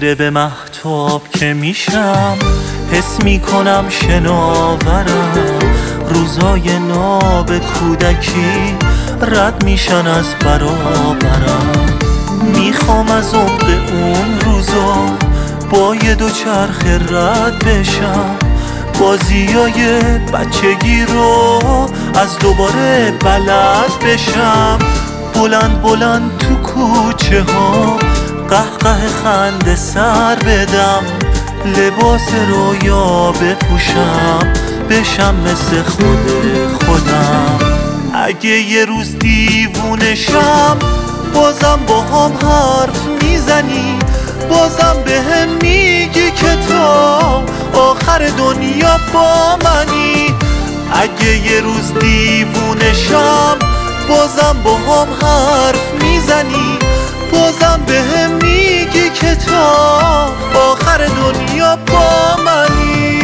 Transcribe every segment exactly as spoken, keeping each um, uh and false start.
خیره به مهتاب که میشم، حس میکنم شناورم. روزای ناب کودکی رد میشن از برابرم. میخوام از عمق اون روزا با یه دو چرخ رد بشم، بازیای بچگی رو از دوباره بلد بشم. بلند بلند تو کوچه ها قهقه خنده سر بدم، لباس رویا بپوشم، بشم مثل خود خودم. اگه یه روز دیوونشم بازم با هم حرف میزنی، بازم به هم میگی که تا آخر دنیا با منی. اگه یه روز دیوونشم بازم با هم حرف میزنی، بازم به هم میگی که تا آخر دنیا با منی.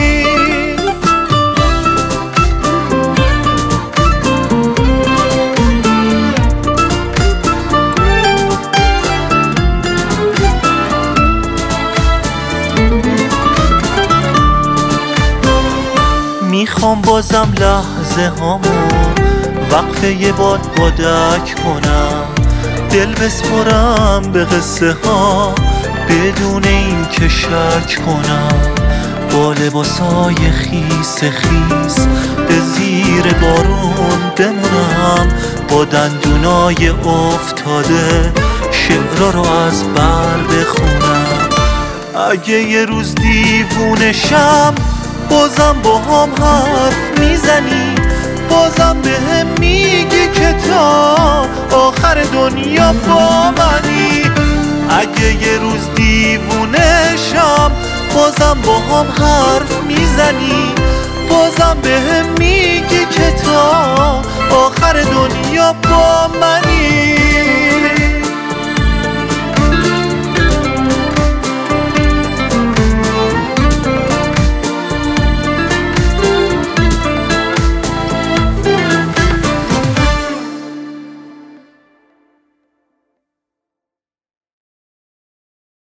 میخوام بازم لحظه هامو وقفه یه باد بادک کنم، دل بسپرم به قصه ها بدون این که شک کنم. با لباسای خیس خیس به زیر بارون بمونم، با دندونای افتاده شعرها رو از بر بخونم. اگه یه روز دیوونشم بازم با هم حرف میزنی، بازم به هم میگی که تا آخر دنیا با منی. اگه یه روز دیوونشم بازم با هم حرف میزنی، بازم به هم میگی که تا آخر دنیا با منی.